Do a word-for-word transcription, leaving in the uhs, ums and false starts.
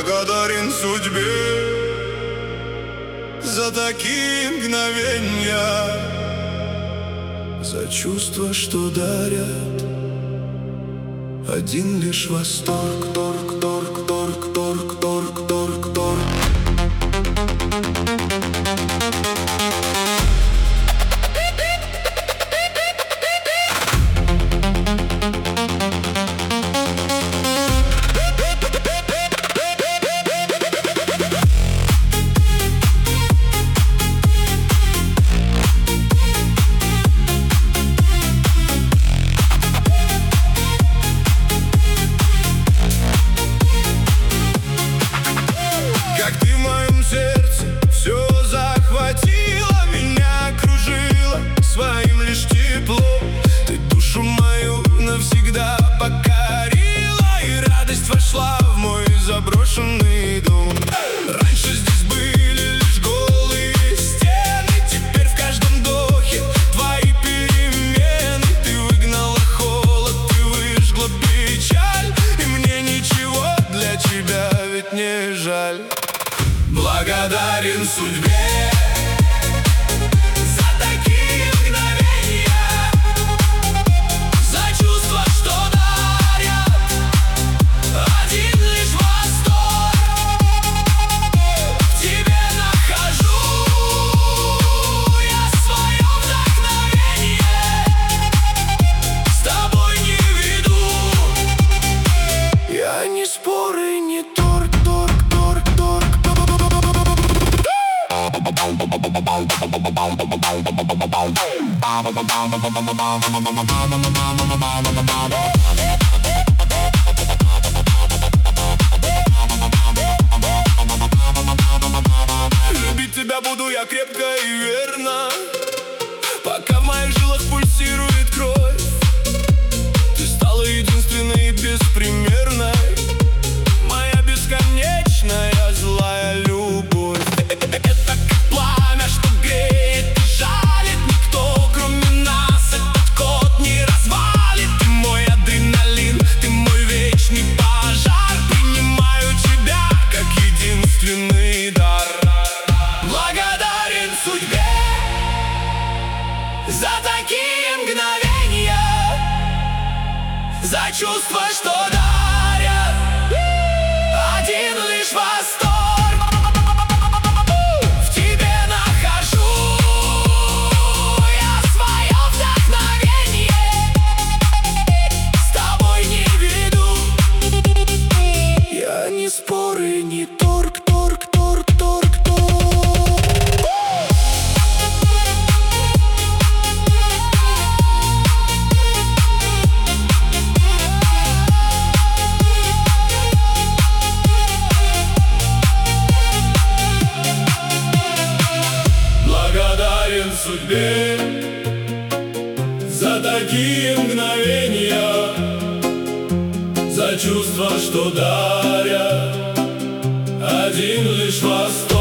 благодарен судьбе за такие мгновения, за чувства, что дарят один лишь восторг. Торг, торг, торг, торг, торг, торг, торг. Все захватило, меня окружило своим лишь теплом. Ты душу мою навсегда покорила, и радость вошла в мой заброшенный дом. Раньше здесь были лишь голые стены, теперь в каждом вдохе твои перемены. Ты выгнала холод, ты выжгла печаль, и мне ничего для тебя ведь не жаль. Благодарен судьбе за такие мгновения, за чувства, что дарят один лишь восторг. В тебе нахожу я свое вдохновение, с тобой не веду я ни споры, ни торг, торг, торг, торг. Любить тебя буду я крепко и верно, пока в моих жилах пульсирует кровь. Ты стала единственной и беспримерной, моя бесконечная злая любовь. Это как пламя, что греет и жалит. Никто, кроме нас, этот код не развалит. Ты мой адреналин, ты мой вечный пожар. Принимаю тебя как единственный дар. Благодарен судьбе за такие мгновения, за чувства, что дарят один лишь восторг. Споры, не торг, торг, торг, торг, торг. Благодарен судьбе за такие мгновения, за чувства, что дарят один лишь восторг.